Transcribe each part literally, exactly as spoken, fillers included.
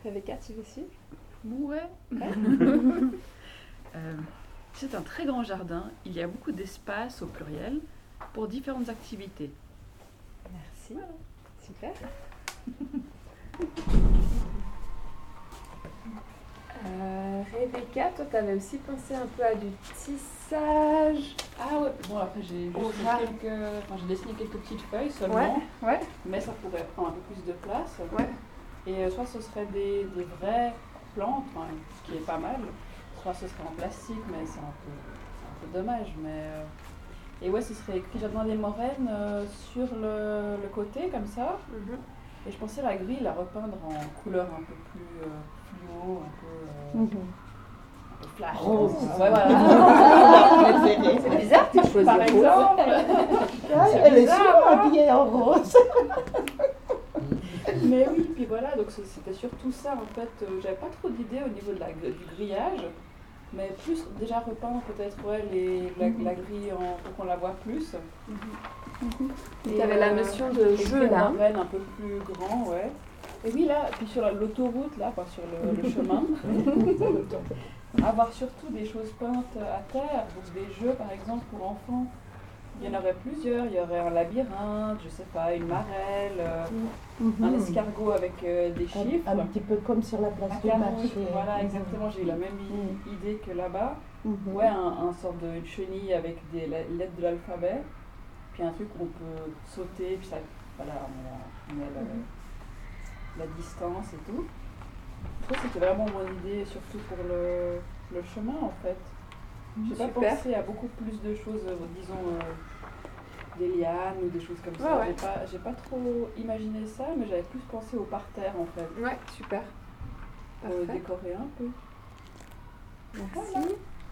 Rebecca, tu veux suivre? Ouais. euh, c'est un très grand jardin. Il y a beaucoup d'espace au pluriel pour différentes activités. Merci. Super. Euh, Rebecca, toi, tu avais aussi pensé un peu à du tissage. Ah ouais, bon après j'ai juste Ouvert. quelques... Enfin j'ai dessiné quelques petites feuilles seulement, Ouais, ouais, mais ça pourrait prendre un peu plus de place. ouais. Et euh, soit ce serait des, des vraies plantes, enfin, ce qui est pas mal, soit ce serait en plastique, mais c'est un peu, c'est un peu dommage. Mais, euh, et ouais, ce serait écrit Jardin des Moraines euh, sur le, le côté, comme ça. Mhm. Et je pensais la grille la repeindre en couleur un peu plus euh, fluo, un peu, euh, Mhm. un peu flash. Rose. Ouais, voilà. C'est bizarre que tu choisis Par rose. exemple. Ah, elle est sûrement habillée en rose. Mais oui, puis voilà, donc c'était surtout ça en fait. Euh, j'avais pas trop d'idées au niveau de la, du grillage, mais plus déjà repeindre peut-être ouais, les, la, la grille en, pour qu'on la voit plus. Tu avais la notion de jeu là. Un un peu plus grand, ouais. Et oui, là, puis sur la- l'autoroute, là, quoi, sur le, le chemin, avoir surtout des choses peintes à terre, donc des jeux par exemple pour enfants. Il y en aurait plusieurs, il y aurait un labyrinthe, je sais pas, une marelle, euh, un Mhm. escargot avec euh, des chiffres. Un, un petit peu comme sur la place Un du carreau, marché. voilà, exactement, j'ai eu la même i- Mhm. idée que là-bas. Mhm. Ouais, un, un sorte de chenille avec des la- lettres de l'alphabet, puis un truc où on peut sauter, puis ça, voilà, on met, la, on met la, la distance et tout. Je trouve que c'était vraiment mon idée, surtout pour le, le chemin en fait. J'ai pas Super. pensé à beaucoup plus de choses, euh, disons, euh, des lianes ou des choses comme ça. Ouais, ouais. J'ai pas, j'ai pas trop imaginé ça, mais j'avais plus pensé au parterre en fait, Ouais, super. pour Parfait. décorer un peu. Merci.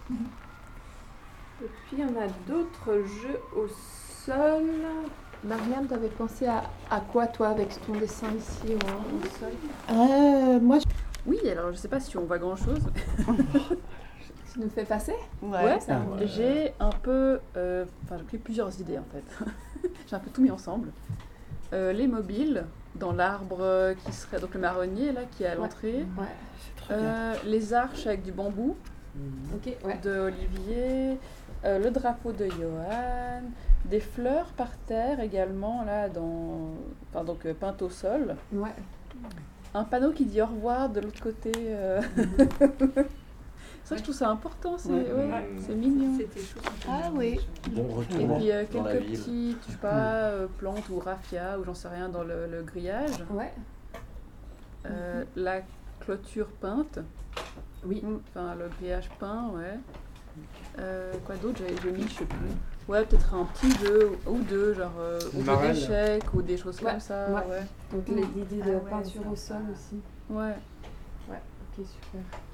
Et puis on a d'autres jeux au sol. Marianne, tu avais pensé à, à quoi toi avec ton dessin ici au, au sol? Euh, moi, je... Oui, alors je sais pas si on voit grand chose. Tu nous fais passer? Ouais, ça va. j'ai un peu, euh, enfin j'ai pris plusieurs idées en fait. J'ai un peu tout mis ensemble. Euh, les mobiles dans l'arbre qui serait donc le marronnier là qui est à l'entrée. Ouais. c'est très Euh, les arches avec du bambou bien. Ok, ouais. de Olivier, euh, le drapeau de Johan, des fleurs par terre également là dans, enfin donc euh, peintes au sol. Ouais. Un panneau qui dit au revoir de l'autre côté. euh. C'est vrai que je trouve ça important, c'est Ouais. ouais, Ouais. c'est mignon. C'était chou. Ah oui. Bon Et retour puis euh, dans la quelques ville. petites, je sais pas, euh, plantes ou raffia ou j'en sais rien dans le, le grillage. Ouais. Euh, La clôture peinte, Oui. enfin le grillage peint, ouais. Euh, quoi d'autre j'ai j'ai mis, je sais plus. Ouais, peut-être un petit jeu ou deux, genre euh, Une ou des marelle. échecs ou des choses Ouais, comme ça. ouais. Ouais. Donc les idées de Ah ouais, peinture ça, au sol ça. aussi. Ouais. Ouais, ok, super.